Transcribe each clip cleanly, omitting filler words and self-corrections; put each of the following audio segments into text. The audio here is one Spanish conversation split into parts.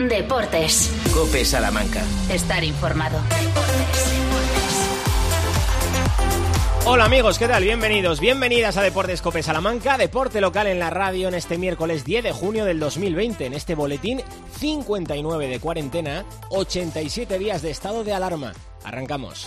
Deportes. COPE Salamanca. Estar informado. Hola amigos, ¿qué tal? Bienvenidos, bienvenidas a Deportes COPE Salamanca, deporte local en la radio en este miércoles 10 de junio del 2020. En este boletín 59 de cuarentena, 87 días de estado de alarma. Arrancamos.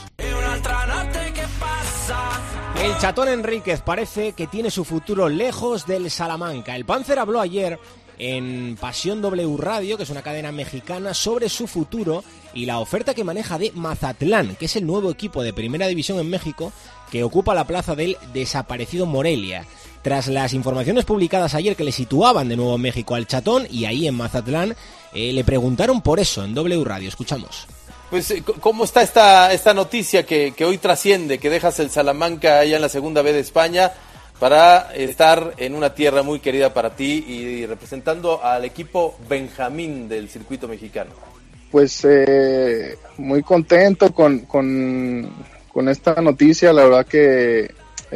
El Chatón Enríquez parece que tiene su futuro lejos del Salamanca. El Páncer habló ayer en Pasión W Radio, que es una cadena mexicana, sobre su futuro y la oferta que maneja de Mazatlán, que es el nuevo equipo de Primera División en México que ocupa la plaza del desaparecido Morelia. Tras las informaciones publicadas ayer que le situaban de nuevo en México al Chatón y ahí en Mazatlán, le preguntaron por eso en W Radio. Escuchamos. Pues, ¿cómo está esta noticia que hoy trasciende, que dejas el Salamanca allá en la Segunda B de España para estar en una tierra muy querida para ti y representando al equipo Benjamín del circuito mexicano? Pues muy contento con esta noticia. La verdad que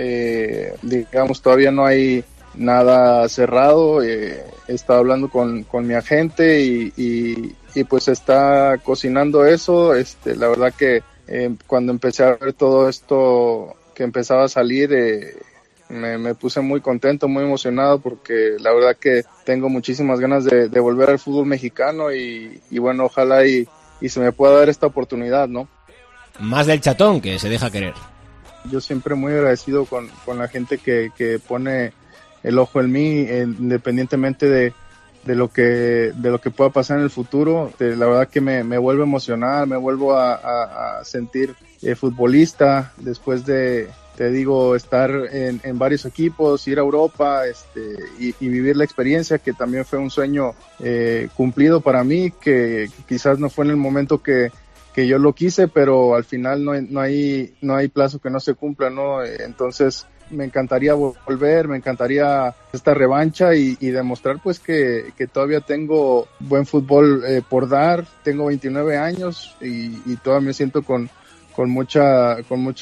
digamos todavía no hay nada cerrado. He estado hablando con mi agente y pues está cocinando eso. La verdad que cuando empecé a ver todo esto que empezaba a salir, me puse muy contento, muy emocionado, porque la verdad que tengo muchísimas ganas de volver al fútbol mexicano y bueno, ojalá y se me pueda dar esta oportunidad, ¿no? Más del Chatón, que se deja querer. Yo siempre muy agradecido con la gente que pone el ojo en mí, independientemente de lo que pueda pasar en el futuro. La verdad que me vuelvo a emocionar, me vuelvo a sentir futbolista después de, te digo, estar en varios equipos, ir a Europa y vivir la experiencia, que también fue un sueño cumplido para mí, que quizás no fue en el momento que yo lo quise, pero al final no hay plazo que no se cumpla, ¿no? Entonces me encantaría volver, me encantaría esta revancha y demostrar pues que todavía tengo buen fútbol por dar. Tengo 29 años y todavía me siento con mucho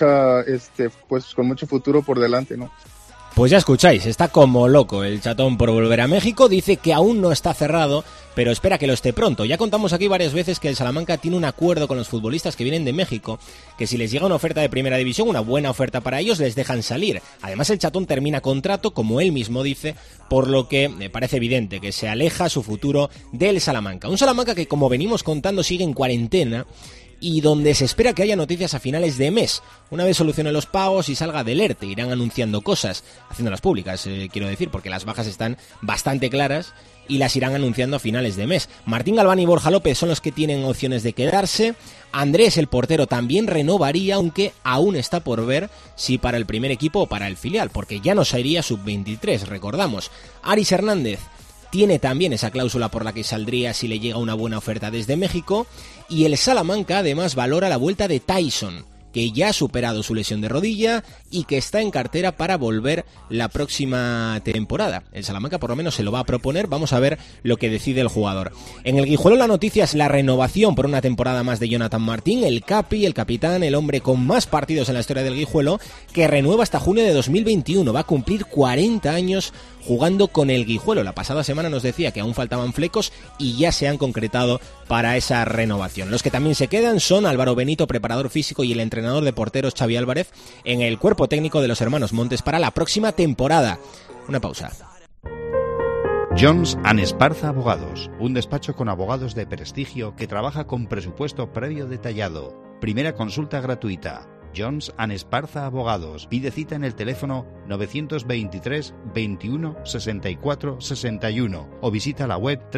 futuro por delante, ¿no? Pues ya escucháis, está como loco el Chatón por volver a México. Dice que aún no está cerrado, pero espera que lo esté pronto. Ya contamos aquí varias veces que el Salamanca tiene un acuerdo con los futbolistas que vienen de México, que si les llega una oferta de Primera División, una buena oferta para ellos, les dejan salir. Además, el Chatón termina contrato, como él mismo dice, por lo que me parece evidente que se aleja su futuro del Salamanca. Un Salamanca que, como venimos contando, sigue en cuarentena y donde se espera que haya noticias a finales de mes. Una vez solucione los pagos y salga del ERTE, irán anunciando cosas, haciéndolas públicas, quiero decir, porque las bajas están bastante claras y las irán anunciando a finales de mes. Martín Galván y Borja López son los que tienen opciones de quedarse. Andrés, el portero, también renovaría, aunque aún está por ver si para el primer equipo o para el filial, porque ya no sería sub-23, recordamos. Aris Hernández tiene también esa cláusula por la que saldría si le llega una buena oferta desde México, y el Salamanca además valora la vuelta de Tyson, que ya ha superado su lesión de rodilla y que está en cartera para volver la próxima temporada. El Salamanca por lo menos se lo va a proponer, vamos a ver lo que decide el jugador. En el Guijuelo la noticia es la renovación por una temporada más de Jonathan Martín, el capi, el capitán, el hombre con más partidos en la historia del Guijuelo, que renueva hasta junio de 2021, va a cumplir 40 años jugando con el Guijuelo. La pasada semana nos decía que aún faltaban flecos y ya se han concretado para esa renovación. Los que también se quedan son Álvaro Benito, preparador físico, y el entrenador de porteros Xavi Álvarez en el cuerpo técnico de los hermanos Montes para la próxima temporada. Una pausa. Jones & Esparza Abogados, un despacho con abogados de prestigio que trabaja con presupuesto previo detallado. Primera consulta gratuita. Jones & Esparza Abogados. Pide cita en el teléfono 923 21 64 61 o visita la web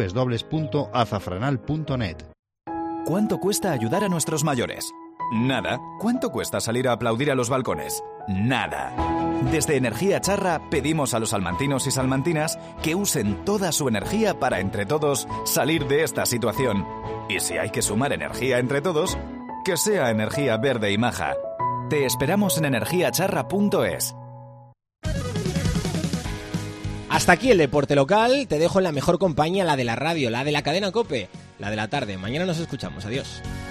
www.azafranal.net. ¿Cuánto cuesta ayudar a nuestros mayores? Nada. ¿Cuánto cuesta salir a aplaudir a los balcones? Nada. Desde Energía Charra pedimos a los salmantinos y salmantinas que usen toda su energía para entre todos salir de esta situación. Y si hay que sumar energía entre todos, que sea energía verde y maja. Te esperamos en energiacharra.es. Hasta aquí el deporte local. Te dejo en la mejor compañía, la de la radio, la de la cadena COPE, la de la tarde. Mañana nos escuchamos. Adiós.